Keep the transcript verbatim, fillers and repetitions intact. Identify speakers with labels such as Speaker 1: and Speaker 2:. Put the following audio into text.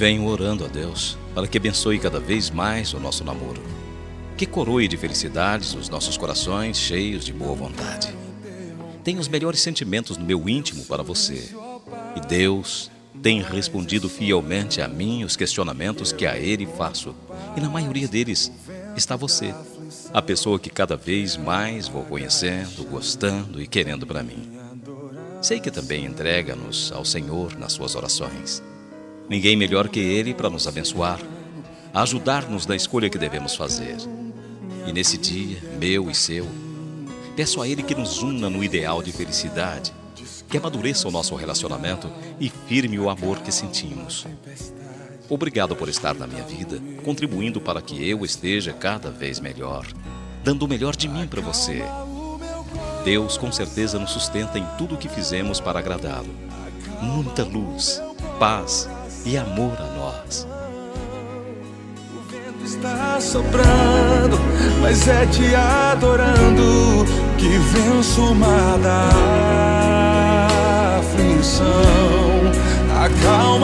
Speaker 1: Venho orando a Deus para que abençoe cada vez mais o nosso namoro, que coroe de felicidades os nossos corações cheios de boa vontade. Tenho os melhores sentimentos no meu íntimo para você, e Deus tem respondido fielmente a mim os questionamentos que a Ele faço, e na maioria deles está você, a pessoa que cada vez mais vou conhecendo, gostando e querendo para mim. Sei que também entrega-nos ao Senhor nas suas orações. Ninguém melhor que Ele para nos abençoar, ajudar-nos na escolha que devemos fazer. E nesse dia, meu e seu, peço a Ele que nos una no ideal de felicidade, que amadureça o nosso relacionamento e firme o amor que sentimos. Obrigado por estar na minha vida, contribuindo para que eu esteja cada vez melhor, dando o melhor de mim para você. Deus com certeza nos sustenta em tudo o que fizemos para agradá-lo. Muita luz, paz e amor a nós.
Speaker 2: O vento está soprando, mas é te adorando que venço o mar da aflição. Acalma